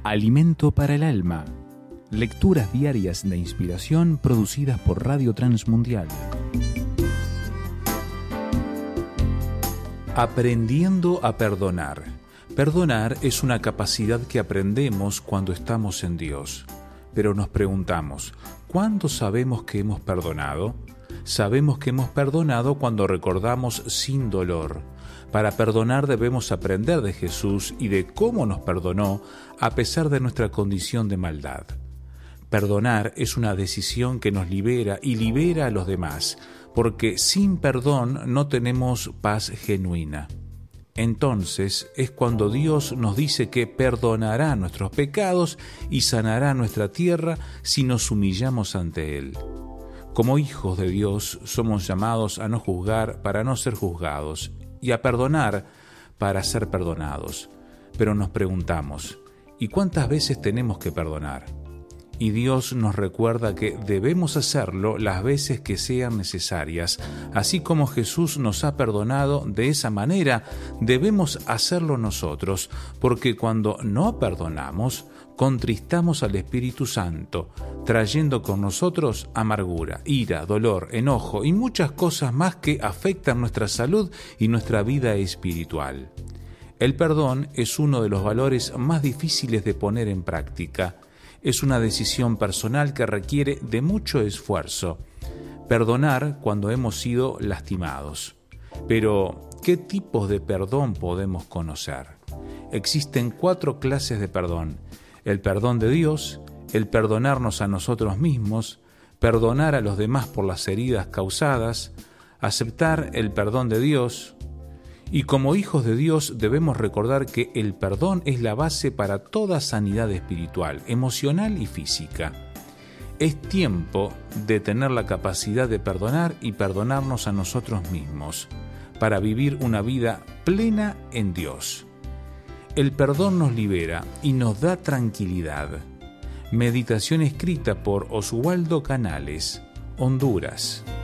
Alimento para el alma. Lecturas diarias de inspiración producidas por Radio Transmundial. Aprendiendo a perdonar. Perdonar es una capacidad que aprendemos cuando estamos en Dios. Pero nos preguntamos, ¿cuándo sabemos que hemos perdonado? Sabemos que hemos perdonado cuando recordamos sin dolor. Para perdonar debemos aprender de Jesús y de cómo nos perdonó a pesar de nuestra condición de maldad. Perdonar es una decisión que nos libera y libera a los demás, porque sin perdón no tenemos paz genuina. Entonces es cuando Dios nos dice que perdonará nuestros pecados y sanará nuestra tierra si nos humillamos ante Él. Como hijos de Dios somos llamados a no juzgar para no ser juzgados y a perdonar para ser perdonados. Pero nos preguntamos, ¿y cuántas veces tenemos que perdonar? Y Dios nos recuerda que debemos hacerlo las veces que sean necesarias. Así como Jesús nos ha perdonado de esa manera, debemos hacerlo nosotros, porque cuando no perdonamos, contristamos al Espíritu Santo, trayendo con nosotros amargura, ira, dolor, enojo y muchas cosas más que afectan nuestra salud y nuestra vida espiritual. El perdón es uno de los valores más difíciles de poner en práctica. Es una decisión personal que requiere de mucho esfuerzo. Perdonar cuando hemos sido lastimados. Pero, ¿qué tipos de perdón podemos conocer? Existen 4 clases de perdón. El perdón de Dios, el perdonarnos a nosotros mismos, perdonar a los demás por las heridas causadas, aceptar el perdón de Dios. Y como hijos de Dios debemos recordar que el perdón es la base para toda sanidad espiritual, emocional y física. Es tiempo de tener la capacidad de perdonar y perdonarnos a nosotros mismos, para vivir una vida plena en Dios. El perdón nos libera y nos da tranquilidad. Meditación escrita por Oswaldo Canales, Honduras.